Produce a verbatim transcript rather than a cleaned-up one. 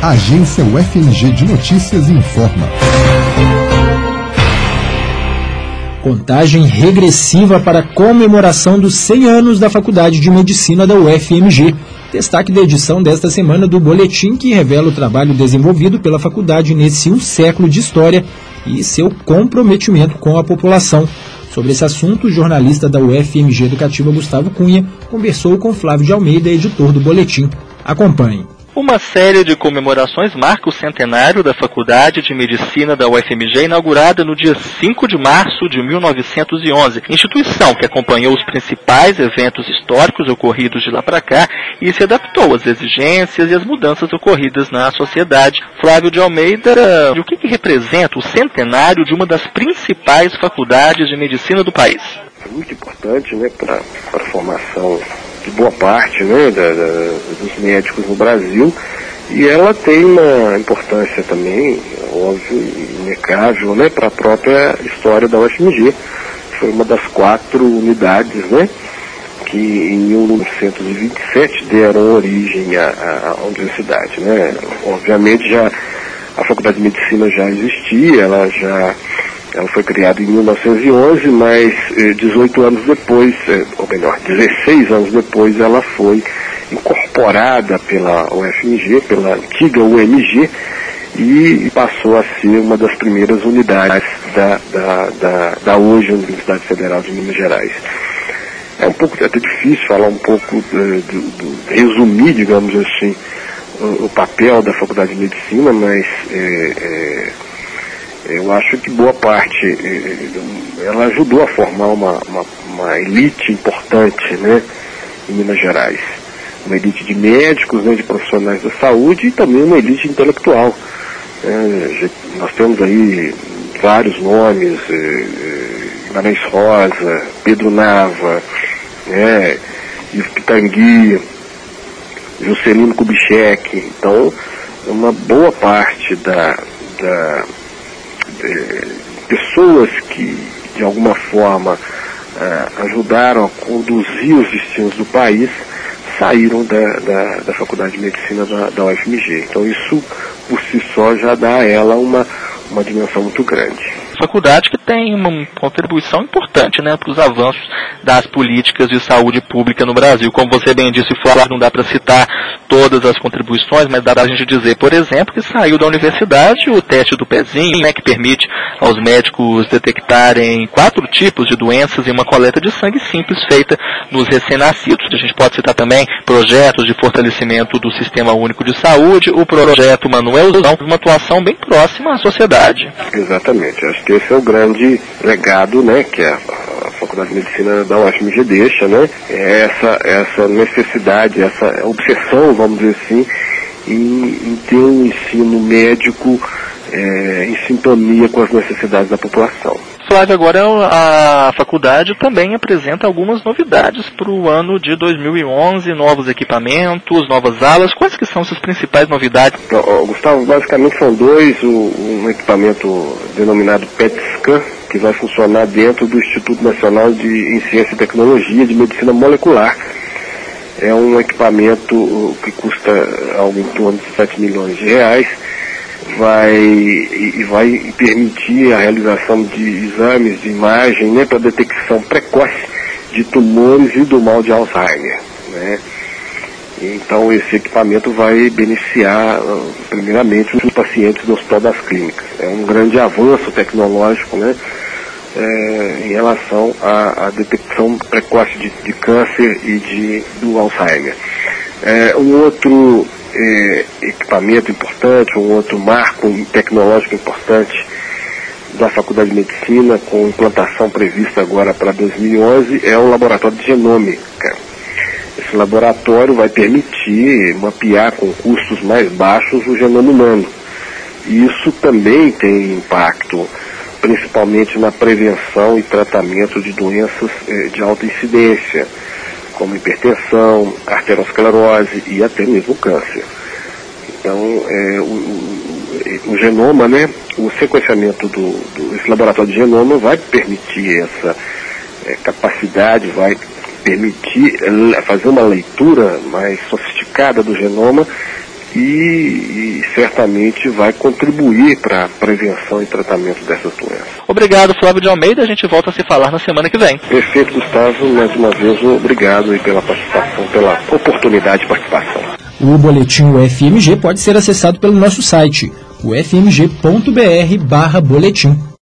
Agência U F M G de Notícias informa. Contagem regressiva para a comemoração dos cem anos da Faculdade de Medicina da U F M G. Destaque da edição desta semana do boletim que revela o trabalho desenvolvido pela faculdade nesse um século de história e seu comprometimento com a população. Sobre esse assunto, o jornalista da U F M G Educativa Gustavo Cunha conversou com Flávio de Almeida, editor do boletim. Acompanhe. Uma série de comemorações marca o centenário da Faculdade de Medicina da U F M G, inaugurada no dia cinco de março de mil novecentos e onze, instituição que acompanhou os principais eventos históricos ocorridos de lá para cá e se adaptou às exigências e às mudanças ocorridas na sociedade. Flávio de Almeida, o que, que representa o centenário de uma das principais faculdades de medicina do país? É muito importante, né, para a formação de boa parte, né, da, da, dos médicos no Brasil, e ela tem uma importância também, óbvio, inegável, né, para a própria história da U F M G. Foi uma das quatro unidades, né, que em mil novecentos e vinte e sete deram origem à, à universidade, né. Obviamente já a Faculdade de Medicina já existia, ela já Ela foi criada em mil novecentos e onze, mas eh, dezoito anos depois, eh, ou melhor, dezesseis anos depois, ela foi incorporada pela U F M G, pela antiga U M G, e passou a ser uma das primeiras unidades da, da, da, da hoje Universidade Federal de Minas Gerais. É um pouco até difícil falar um pouco, eh, do, do, resumir, digamos assim, o, o papel da Faculdade de Medicina, mas eh, eh, eu acho que boa parte, ela ajudou a formar uma, uma, uma elite importante, né, em Minas Gerais. Uma elite de médicos, né, de profissionais da saúde e também uma elite intelectual. É, nós temos aí vários nomes, é, Guimarães Rosa, Pedro Nava, né, Ivo Pitangui, Juscelino Kubitschek. Então, uma boa parte da... da É, pessoas que de alguma forma é, ajudaram a conduzir os destinos do país saíram da, da, da Faculdade de Medicina da, da U F M G. Então isso por si só já dá a ela uma, uma dimensão muito grande. Faculdade que tem uma contribuição importante, né, para os avanços das políticas de saúde pública no Brasil. Como você bem disse, Flávio, não dá para citar todas as contribuições, mas dá para a gente dizer, por exemplo, que saiu da universidade o teste do pezinho, né, que permite aos médicos detectarem quatro tipos de doenças em uma coleta de sangue simples feita nos recém-nascidos. A gente pode citar também projetos de fortalecimento do Sistema Único de Saúde, o projeto Manuelzão, uma atuação bem próxima à sociedade. Exatamente, acho que esse é o grande legado, né, que a, a Faculdade de Medicina da U F M G deixa, né, é essa, essa necessidade, essa obsessão, vamos dizer assim, em, em ter um ensino médico é, em sintonia com as necessidades da população. Flávio, agora a faculdade também apresenta algumas novidades para o ano de dois mil e onze, novos equipamentos, novas alas. Quais que são essas principais novidades? Então, Gustavo, basicamente são dois, um equipamento denominado P E T scan, que vai funcionar dentro do Instituto Nacional de em Ciência e Tecnologia de Medicina Molecular. É um equipamento que custa algo em torno de sete milhões de reais. Vai, e vai permitir a realização de exames de imagem, né, para detecção precoce de tumores e do mal de Alzheimer, né. Então esse equipamento vai beneficiar primeiramente os pacientes do Hospital das Clínicas. É um grande avanço tecnológico, né, é, em relação à, à detecção precoce de, de câncer e de, do Alzheimer. É, um outro É, equipamento importante, um outro marco tecnológico importante da Faculdade de Medicina, com implantação prevista agora para dois mil e onze, é o laboratório de genômica. Esse laboratório vai permitir mapear com custos mais baixos o genoma humano. E isso também tem impacto, principalmente na prevenção e tratamento de doenças eh, de alta incidência, como hipertensão, arteriosclerose e até mesmo câncer. Então, é, o, o, o genoma, né, o sequenciamento do, do esse laboratório de genoma vai permitir essa é, capacidade, vai permitir fazer uma leitura mais sofisticada do genoma e, e certamente vai contribuir para a prevenção e tratamento dessas doenças. Obrigado, Flávio de Almeida. A gente volta a se falar na semana que vem. Perfeito, Gustavo. Mais uma vez, obrigado aí pela participação, pela oportunidade de participação. O Boletim U F M G pode ser acessado pelo nosso site, u f m g ponto b r barra boletim.